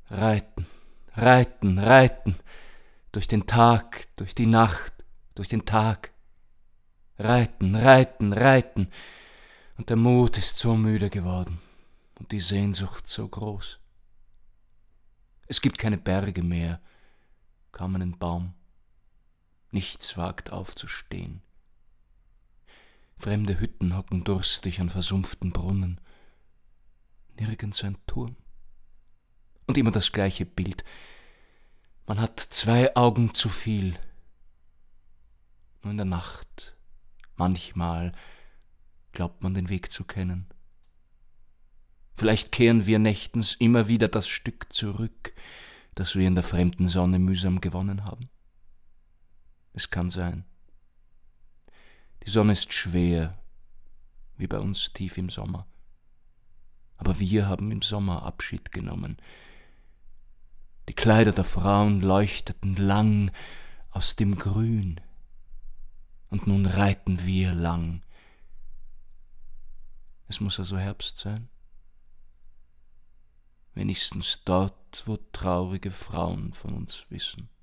Reiten, reiten, reiten, durch den Tag, durch die Nacht, durch den Tag. Reiten, reiten, reiten, und der Mut ist so müde geworden und die Sehnsucht so groß. Es gibt keine Berge mehr, kaum einen Baum. Nichts wagt aufzustehen. Fremde Hütten hocken durstig an versumpften Brunnen. Nirgends ein Turm. Und immer das gleiche Bild. Man hat 2 Augen zu viel. Nur in der Nacht, manchmal, glaubt man den Weg zu kennen. Vielleicht kehren wir nächtens immer wieder das Stück zurück, das wir in der fremden Sonne mühsam gewonnen haben. Es kann sein. Die Sonne ist schwer, wie bei uns tief im Sommer. Aber wir haben im Sommer Abschied genommen. Die Kleider der Frauen leuchteten lang aus dem Grün. Und nun reiten wir lang. Es muss also Herbst sein. Wenigstens dort, wo traurige Frauen von uns wissen.